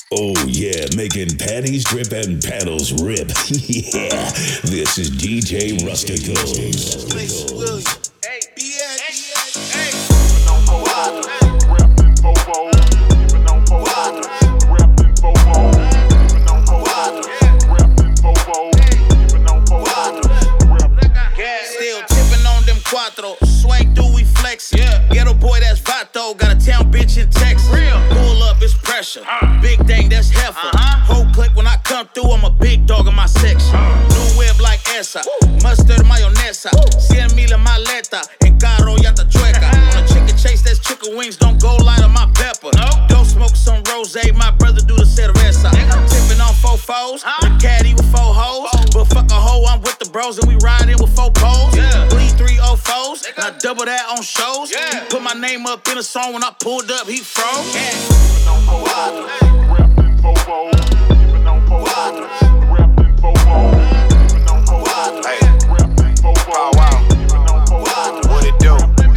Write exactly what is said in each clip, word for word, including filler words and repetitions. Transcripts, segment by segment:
Oh yeah, making panties drip and paddles rip. Yeah, this is D J Rustico. Hey, B X. Hey, Reppin' Bobo, even on Bobo. Reppin' Bobo, even on Bobo. Reppin' Bobo, even on Bobo. still tipping on them cuatro. Swing through, we flexin'. Yeah. Ghetto boy, that's Vato. Got a town bitch in Texas. Real. Pull up, it's pressure. Uh. Big thing, that's heifer. Uh-huh. Whole click when I come through, I'm a big dog in my section. Uh. New whip like esa. Woo. Mustard mayonesa. Cien mil en maleta. En carro llanta chueca. On a chicken chase, that's chicken wings. Don't go light on my pepper. No. Don't smoke some rosé. My brother do the cerveza. Tipping on four fours. Huh? The caddy with four hoes. Oh. But fuck a hoe, I'm with the bros and we riding with four poles. Yeah. Bleed three oh fours. And I double that on shows. Yeah. Put my name up in a song when I pulled up, he froze. Yeah. Reppin' Bobo, even on Bobo. Reppin' Bobo, even on Bobo. Reppin' Bobo, even on Bobo. What it do?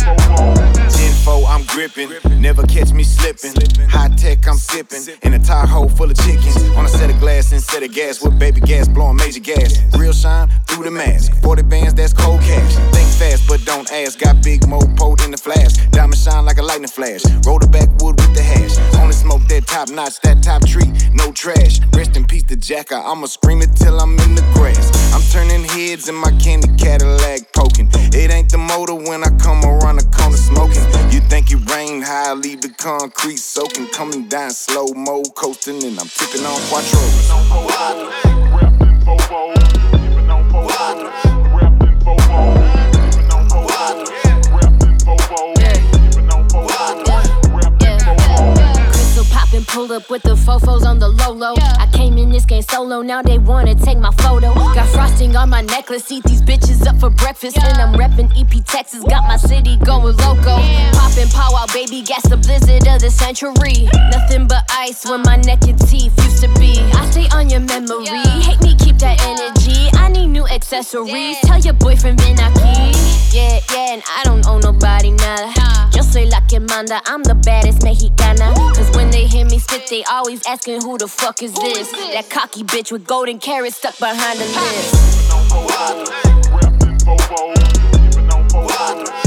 ten four, I'm gripping. Never catch me slipping. High tech, I'm sipping. In a tire hole full of chickens. On a set of glass instead of gas. With baby gas blowing major gas. Real shine through the mask. forty bands, that's cold cash. Think fast, but don't ask. Got big mopo in the flash. Diamond shine like a lightning flash. Roll the backwood with the hash. Only smoke that top notch, that top tree. No trash. Rest in peace to Jacker. I'ma scream it till I'm in the grass. I'm turning heads in my candy Cadillac poking. It ain't the motor when I come around the corner smoking. You think it rain high, leave the concrete soaking. Coming down slow-mo, coasting, and I'm tipping on quattros. Reppin' Bobo, even on Bobo. Reppin' Bobo, even on Bobo. Reppin' Bobo, even on Bobo. Reppin' Bobo. Crystal poppin', pulled up with the fofos on the low-low. I came in this game solo, now they wanna take my photo. Got frosting on my necklace, eat these bitches up for breakfast. And I'm reppin' E P Texas, got my city going loco. Poppin' powwow, baby, gas the blizzard of the century. Nothing but ice when my neck and teeth used to be. I stay on your memory, hate me, keep that energy. I need new accessories, tell your boyfriend ven aquí. Yeah, yeah, and I don't owe nobody nada. Yo soy la que manda, I'm the baddest mexicana. Cause when they hear me spit, they always asking who the fuck is this? That cocky bitch with golden carrots stuck behind the lips. Reppin' Bobo, even on Bobo.